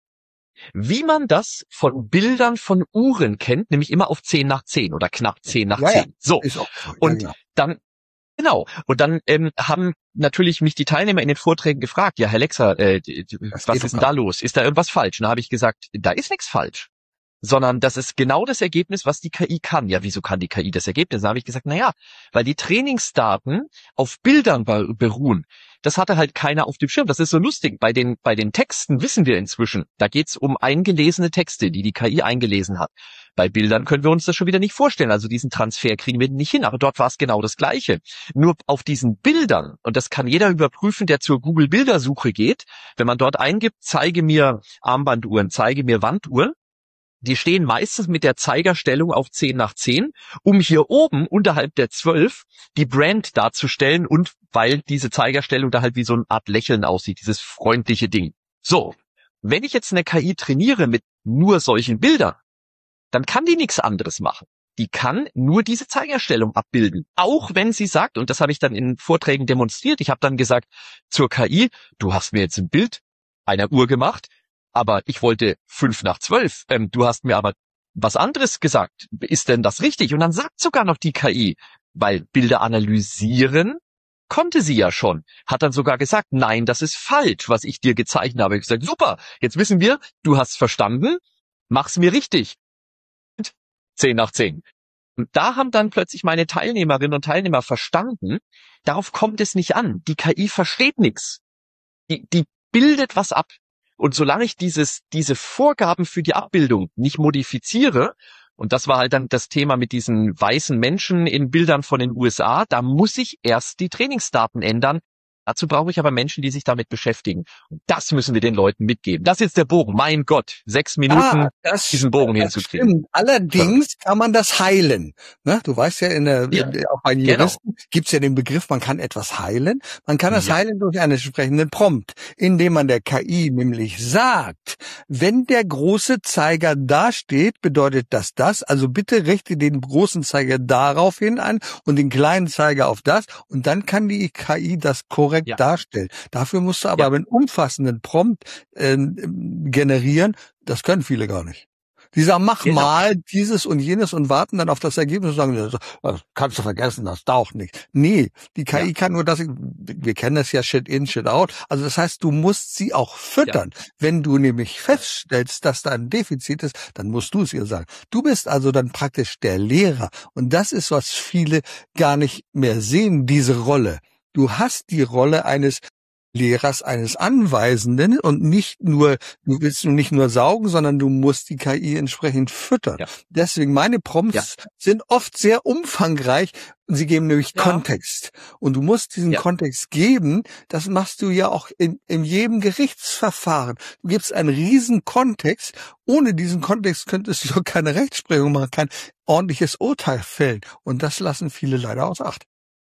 Wie man das von Bildern von Uhren kennt, nämlich immer auf 10 nach 10 oder knapp 10 nach 10. Ja. So. Ist auch so. Und dann, genau. Und dann haben natürlich mich die Teilnehmer in den Vorträgen gefragt, ja, Herr Lexer, was ist denn da los? Ist da irgendwas falsch? Und da habe ich gesagt, da ist nichts falsch. Sondern das ist genau das Ergebnis, was die KI kann. Ja, wieso kann die KI das Ergebnis? Da habe ich gesagt, weil die Trainingsdaten auf Bildern beruhen. Das hatte halt keiner auf dem Schirm. Das ist so lustig. Bei den Texten wissen wir inzwischen, da geht's um eingelesene Texte, die KI eingelesen hat. Bei Bildern können wir uns das schon wieder nicht vorstellen. Also diesen Transfer kriegen wir nicht hin. Aber dort war es genau das Gleiche. Nur auf diesen Bildern, und das kann jeder überprüfen, der zur Google-Bildersuche geht, wenn man dort eingibt, zeige mir Armbanduhren, zeige mir Wanduhren, die stehen meistens mit der Zeigerstellung auf 10 nach 10, um hier oben unterhalb der 12 die Brand darzustellen und weil diese Zeigerstellung da halt wie so eine Art Lächeln aussieht, dieses freundliche Ding. So. wenn ich jetzt eine KI trainiere mit nur solchen Bildern, dann kann die nichts anderes machen. Die kann nur diese Zeigerstellung abbilden. Auch wenn sie sagt, und das habe ich dann in Vorträgen demonstriert, ich habe dann gesagt zur KI, du hast mir jetzt ein Bild einer Uhr gemacht, aber ich wollte 11:55. Du hast mir aber was anderes gesagt. Ist denn das richtig? Und dann sagt sogar noch die KI, weil Bilder analysieren konnte sie ja schon. Hat dann sogar gesagt, nein, das ist falsch, was ich dir gezeichnet habe. Ich habe gesagt, super, jetzt wissen wir, du hast verstanden, mach's mir richtig. 10:10. Und da haben dann plötzlich meine Teilnehmerinnen und Teilnehmer verstanden, darauf kommt es nicht an. Die KI versteht nichts. Die bildet was ab. Und solange ich diese Vorgaben für die Abbildung nicht modifiziere, und das war halt dann das Thema mit diesen weißen Menschen in Bildern von den USA, da muss ich erst die Trainingsdaten ändern. Dazu brauche ich aber Menschen, die sich damit beschäftigen. Und das müssen wir den Leuten mitgeben. Das ist jetzt der Bogen. Mein Gott, 6 Minuten, diesen Bogen hinzukriegen. Stimmt. Allerdings kann man das heilen. Ne? Du weißt ja, auch bei Juristen gibt's ja den Begriff, man kann etwas heilen. Man kann das heilen durch einen entsprechenden Prompt, indem man der KI nämlich sagt, wenn der große Zeiger da steht, bedeutet das das. Also bitte richte den großen Zeiger darauf hin an und den kleinen Zeiger auf das. Und dann kann die KI das korrekt darstellen. Dafür musst du aber einen umfassenden Prompt generieren. Das können viele gar nicht. Die sagen, mach mal dieses und jenes und warten dann auf das Ergebnis und sagen, das kannst du vergessen, das taucht nicht. Nee, die KI kann nur das, wir kennen das ja Shit in, Shit out. Also das heißt, du musst sie auch füttern. Ja. Wenn du nämlich feststellst, dass da ein Defizit ist, dann musst du es ihr sagen. Du bist also dann praktisch der Lehrer. Und das ist, was viele gar nicht mehr sehen, diese Rolle. Du hast die Rolle eines Lehrers, eines Anweisenden und du willst nicht nur saugen, sondern du musst die KI entsprechend füttern. Ja. Deswegen meine Prompts sind oft sehr umfangreich und sie geben nämlich Kontext. Und du musst diesen Kontext geben, das machst du ja auch in jedem Gerichtsverfahren. Du gibst einen riesen Kontext. Ohne diesen Kontext könntest du keine Rechtsprechung machen, kein ordentliches Urteil fällen. Und das lassen viele leider außer Acht.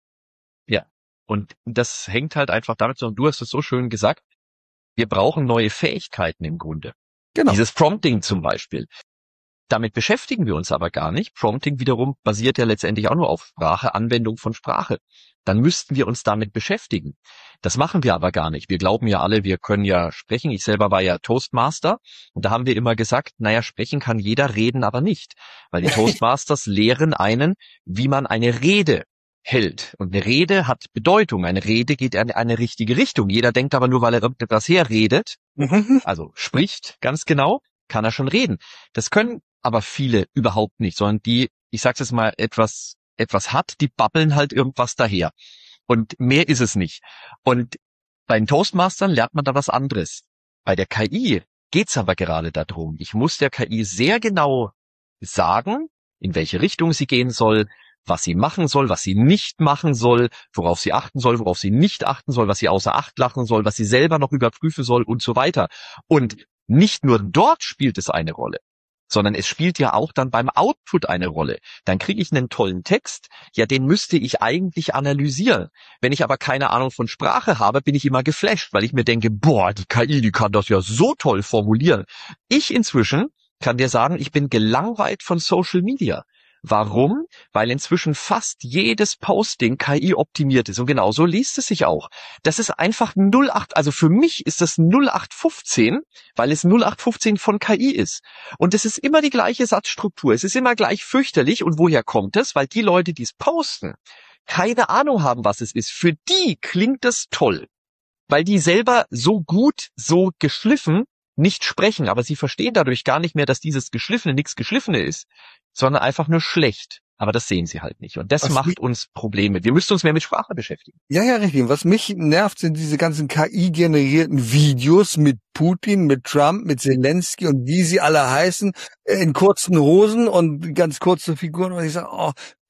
Ja. Und das hängt halt einfach damit zusammen, du hast es so schön gesagt, wir brauchen neue Fähigkeiten im Grunde. Genau. Dieses Prompting zum Beispiel. Damit beschäftigen wir uns aber gar nicht. Prompting wiederum basiert ja letztendlich auch nur auf Sprache, Anwendung von Sprache. Dann müssten wir uns damit beschäftigen. Das machen wir aber gar nicht. Wir glauben ja alle, wir können ja sprechen. Ich selber war ja Toastmaster und da haben wir immer gesagt, naja, sprechen kann jeder, reden aber nicht. Weil die Toastmasters lehren einen, wie man eine Rede hält. Und eine Rede hat Bedeutung. Eine Rede geht in eine richtige Richtung. Jeder denkt aber nur, weil er etwas herredet, also spricht ganz genau, kann er schon reden. Das können aber viele überhaupt nicht, sondern die, ich sag's jetzt mal, etwas die babbeln halt irgendwas daher. Und mehr ist es nicht. Und bei den Toastmastern lernt man da was anderes. Bei der KI geht's aber gerade darum. Ich muss der KI sehr genau sagen, in welche Richtung sie gehen soll, was sie machen soll, was sie nicht machen soll, worauf sie achten soll, worauf sie nicht achten soll, was sie außer Acht lassen soll, was sie selber noch überprüfen soll und so weiter. Und nicht nur dort spielt es eine Rolle, sondern es spielt ja auch dann beim Output eine Rolle. Dann kriege ich einen tollen Text, ja, den müsste ich eigentlich analysieren. Wenn ich aber keine Ahnung von Sprache habe, bin ich immer geflasht, weil ich mir denke, boah, die KI, die kann das ja so toll formulieren. Ich inzwischen kann dir sagen, ich bin gelangweilt von Social Media. Warum? Weil inzwischen fast jedes Posting KI optimiert ist. Und genau so liest es sich auch. Das ist einfach 08, also für mich ist das 0815, weil es 0815 von KI ist. Und es ist immer die gleiche Satzstruktur. Es ist immer gleich fürchterlich. Und woher kommt es? Weil die Leute, die es posten, keine Ahnung haben, was es ist. Für die klingt das toll. Weil die selber so gut, so geschliffen nicht sprechen, aber sie verstehen dadurch gar nicht mehr, dass dieses Geschliffene nichts Geschliffene ist, sondern einfach nur schlecht. Aber das sehen sie halt nicht. Und das macht uns Probleme. Wir müssen uns mehr mit Sprache beschäftigen. Ja, richtig. Was mich nervt, sind diese ganzen KI-generierten Videos mit Putin, mit Trump, mit Zelensky und wie sie alle heißen, in kurzen Hosen und ganz kurze Figuren. Und ich sage,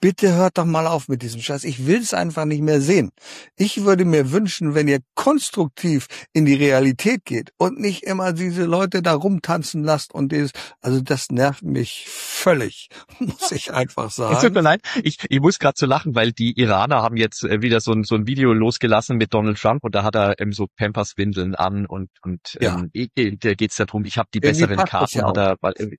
bitte hört doch mal auf mit diesem Scheiß. Ich will es einfach nicht mehr sehen. Ich würde mir wünschen, wenn ihr konstruktiv in die Realität geht und nicht immer diese Leute da rumtanzen lasst und also das nervt mich völlig, muss ich einfach sagen. Es tut mir leid, ich muss gerade so lachen, weil die Iraner haben jetzt wieder so ein Video losgelassen mit Donald Trump und da hat er so Pampers-Windeln an und da geht's darum, ich habe die besseren Karten oder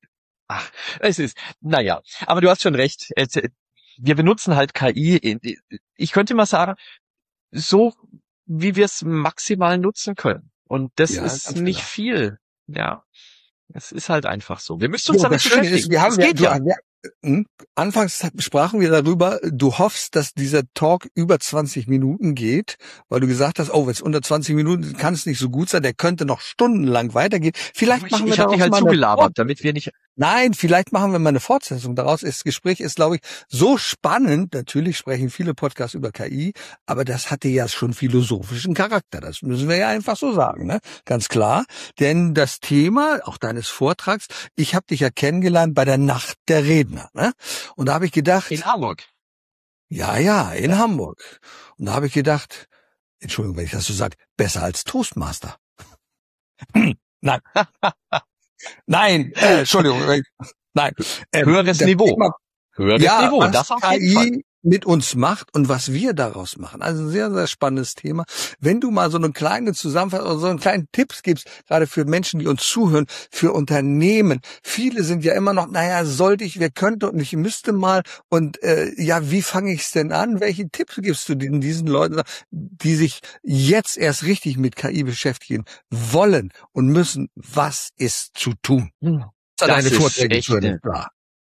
naja, aber du hast schon recht. Wir benutzen halt KI. Ich könnte mal sagen, so wie wir es maximal nutzen können. Und das ist nicht viel. Ja, es ist halt einfach so. Wir müssen uns damit beschäftigen. Anfangs sprachen wir darüber, du hoffst, dass dieser Talk über 20 Minuten geht, weil du gesagt hast, wenn es unter 20 Minuten kann es nicht so gut sein, der könnte noch stundenlang weitergehen. Vielleicht machen wir ich habe dich halt zugelabert, damit wir nicht... Nein, vielleicht machen wir mal eine Fortsetzung daraus. Das Gespräch ist, glaube ich, so spannend. Natürlich sprechen viele Podcasts über KI, aber das hatte ja schon philosophischen Charakter. Das müssen wir ja einfach so sagen, ne? Ganz klar. Denn das Thema, auch deines Vortrags, ich habe dich ja kennengelernt bei der Nacht der Redner, ne? Und da habe ich gedacht... In Hamburg. Ja, in Hamburg. Und da habe ich gedacht, Entschuldigung, wenn ich das so sage, besser als Toastmaster. Nein. Nein, Entschuldigung. Nein. Höheres Niveau. Höheres Niveau. Was das auf KI jeden Fall mit uns macht und was wir daraus machen. Also ein sehr, sehr spannendes Thema. Wenn du mal so eine kleine Zusammenfassung oder so einen kleinen Tipps gibst, gerade für Menschen, die uns zuhören, für Unternehmen. Viele sind ja immer noch, wer könnte und ich müsste mal und wie fange ich es denn an? Welche Tipps gibst du diesen Leuten, die sich jetzt erst richtig mit KI beschäftigen wollen und müssen? Was ist zu tun? Das ist echt klar.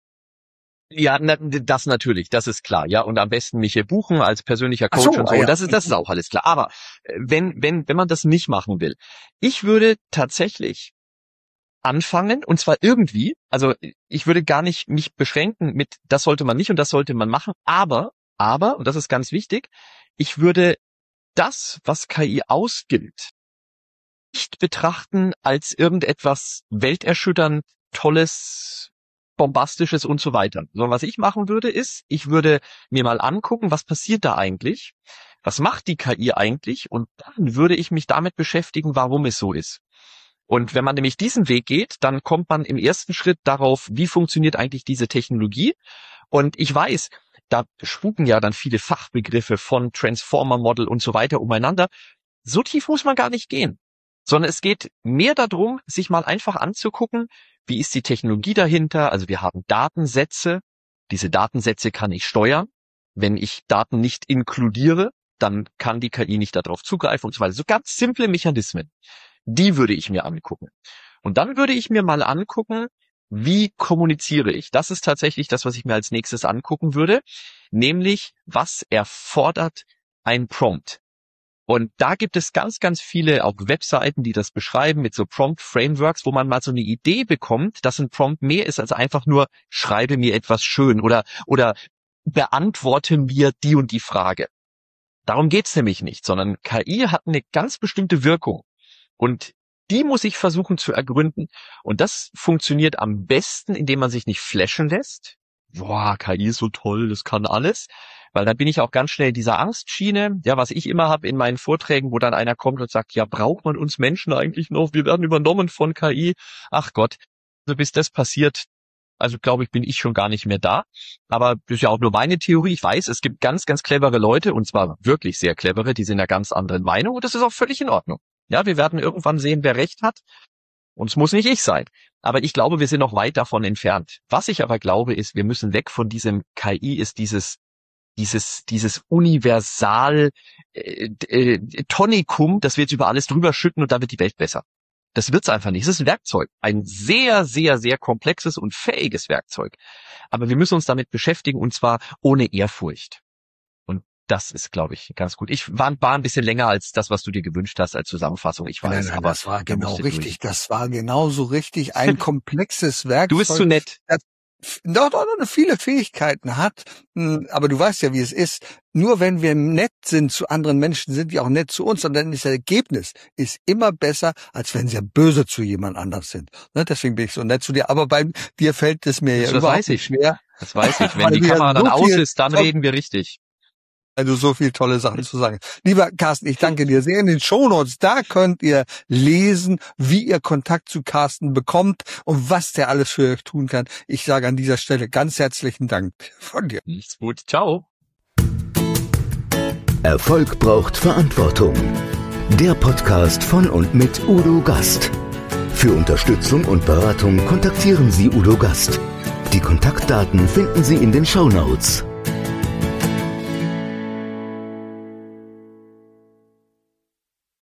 Ja, das natürlich, das ist klar, ja, und am besten mich hier buchen als persönlicher Coach und so, und das ist auch alles klar. Aber wenn man das nicht machen will, ich würde tatsächlich anfangen, und zwar irgendwie, also ich würde gar nicht mich beschränken mit, das sollte man nicht und das sollte man machen, aber, und das ist ganz wichtig, ich würde das, was KI ausgibt, nicht betrachten als irgendetwas welterschütternd, Tolles, Bombastisches und so weiter. Sondern was ich machen würde, ist, ich würde mir mal angucken, was passiert da eigentlich? Was macht die KI eigentlich? Und dann würde ich mich damit beschäftigen, warum es so ist. Und wenn man nämlich diesen Weg geht, dann kommt man im ersten Schritt darauf, wie funktioniert eigentlich diese Technologie? Und ich weiß, da spuken ja dann viele Fachbegriffe von Transformer Model und so weiter umeinander. So tief muss man gar nicht gehen. Sondern es geht mehr darum, sich mal einfach anzugucken, wie ist die Technologie dahinter? Also wir haben Datensätze. Diese Datensätze kann ich steuern. Wenn ich Daten nicht inkludiere, dann kann die KI nicht darauf zugreifen und so weiter. So ganz simple Mechanismen. Die würde ich mir angucken. Und dann würde ich mir mal angucken, wie kommuniziere ich? Das ist tatsächlich das, was ich mir als nächstes angucken würde. Nämlich, was erfordert ein Prompt? Und da gibt es ganz, ganz viele auch Webseiten, die das beschreiben mit so Prompt-Frameworks, wo man mal so eine Idee bekommt, dass ein Prompt mehr ist als einfach nur schreibe mir etwas schön oder beantworte mir die und die Frage. Darum geht's nämlich nicht, sondern KI hat eine ganz bestimmte Wirkung und die muss ich versuchen zu ergründen. Und das funktioniert am besten, indem man sich nicht flashen lässt. Boah, KI ist so toll, das kann alles. Weil dann bin ich auch ganz schnell in dieser Angstschiene, ja, was ich immer habe in meinen Vorträgen, wo dann einer kommt und sagt, ja, braucht man uns Menschen eigentlich noch? Wir werden übernommen von KI. Ach Gott, also bis das passiert, also glaube ich, bin ich schon gar nicht mehr da. Aber das ist ja auch nur meine Theorie. Ich weiß, es gibt ganz, ganz clevere Leute, und zwar wirklich sehr clevere, die sind einer ganz anderen Meinung und das ist auch völlig in Ordnung. Ja, wir werden irgendwann sehen, wer recht hat. Und es muss nicht ich sein. Aber ich glaube, wir sind noch weit davon entfernt. Was ich aber glaube, ist, wir müssen weg von diesem KI, ist dieses Universal Tonikum, das wir jetzt über alles drüber schütten und dann wird die Welt besser. Das wird's einfach nicht. Es ist ein Werkzeug. Ein sehr, sehr, sehr komplexes und fähiges Werkzeug. Aber wir müssen uns damit beschäftigen und zwar ohne Ehrfurcht. Und das ist, glaube ich, ganz gut. Ich war ein bisschen länger als das, was du dir gewünscht hast als Zusammenfassung. Ich weiß, Nein, aber das war genau richtig. Das war genauso richtig. Ein komplexes Werkzeug. Du bist zu nett. Doch viele Fähigkeiten hat, aber du weißt ja, wie es ist. Nur wenn wir nett sind zu anderen Menschen, sind die auch nett zu uns und dann ist das Ergebnis ist immer besser, als wenn sie böse zu jemand anders sind. Ne? Deswegen bin ich so nett zu dir, aber bei dir fällt es mir ja überhaupt nicht schwer. Das weiß ich. Wenn die Kamera dann aus ist, dann reden wir richtig. Weil du so viele tolle Sachen zu sagen. Lieber Carsten, ich danke dir sehr. In den Shownotes, da könnt ihr lesen, wie ihr Kontakt zu Carsten bekommt und was der alles für euch tun kann. Ich sage an dieser Stelle ganz herzlichen Dank von dir. Nichts gut. Ciao. Erfolg braucht Verantwortung. Der Podcast von und mit Udo Gast. Für Unterstützung und Beratung kontaktieren Sie Udo Gast. Die Kontaktdaten finden Sie in den Shownotes.